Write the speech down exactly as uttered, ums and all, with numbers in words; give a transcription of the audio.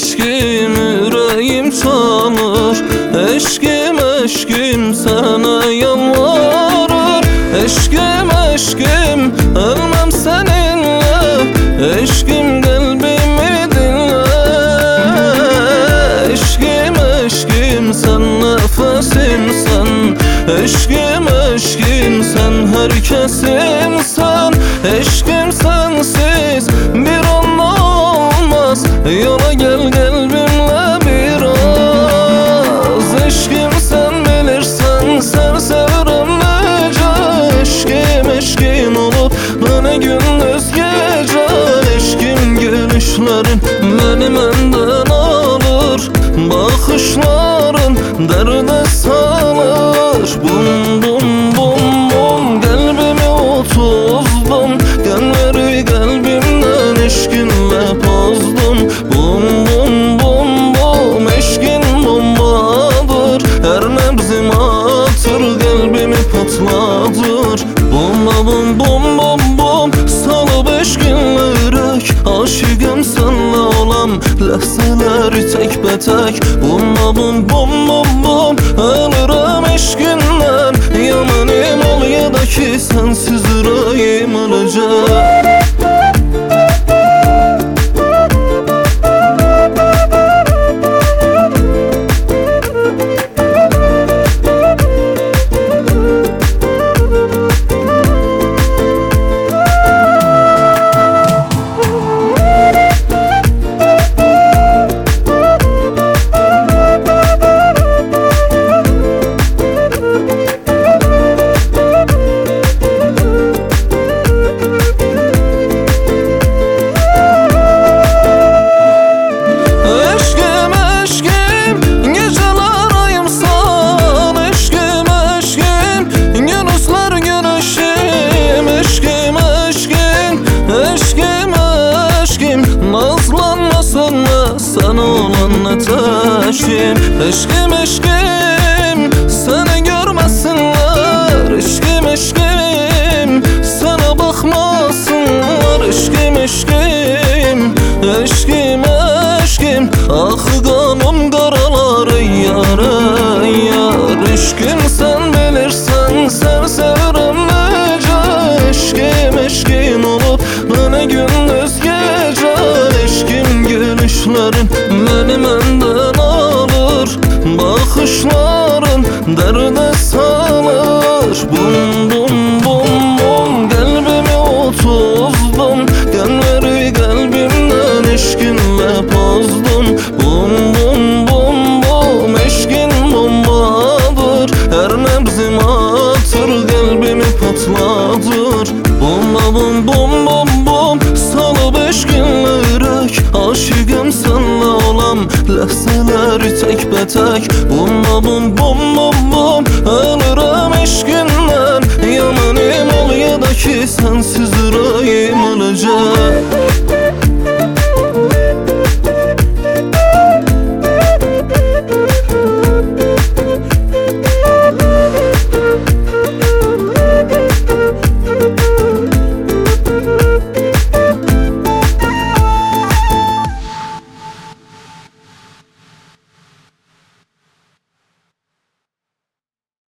eşkim yüreğim çalır. Eşkim eşkim sana yalvarır. Eşkim eşkim ölmem seninle. Eşkim kalbimi dinle. Eşkim eşkim sen nefesimsen. Eşkim eşkim sen herkesimsen. Eşkim sensiz bir an olmaz. Yola gel kalbimle biraz. Eşkim sen bilirsen sen severim nece. Eşkim eşkim olup bana gündüz gece. Eşkim gülüşlerin beni benden alır. Bakışların derde salır. Bum bum bum bum kalbimi otuzdum. Genleri kalbimden eşkinle bozdum. Bum bum bum bum eşkin bombadır. Her nebzim atır kalbimi patlatır. Bum bum bum bum bum salıp eşkinle yürek. Aşıkım senle olam ləhzələri tek betek. Bum bum bum bum bum ölürüm eşkinden. Yamanım ol ya da ki sensiz yüreğim öləcək. Sana olan ateşim. Eşkim eşkim seni görmesinler. Eşkim eşkim sana bakmasınlar. Eşkim eşkim eşkim eşkim ah kanım karalar yar yar. Eşkim sen bilirsen sen severim nece. Eşkim eşkim olup bana gündüz gece. Eşkim gülüşlerin beni benden alır. Bakışların derde salır. Bum bum bum bum kalbimi otuzdum. Genleri kalbimden eşkinle bozdum. Bum bum bum bum eşkin bombadır. Her nebzim atır kalbimi patlatır. Bum bum bum bum bum salıp eşkinle yürek. Aşıkım senle olam ləhzələri tek betek. Bum bum bum bum bum ölürüm eşkinden. Yamanım ol ya da ki sensiz yüreğim öləcək.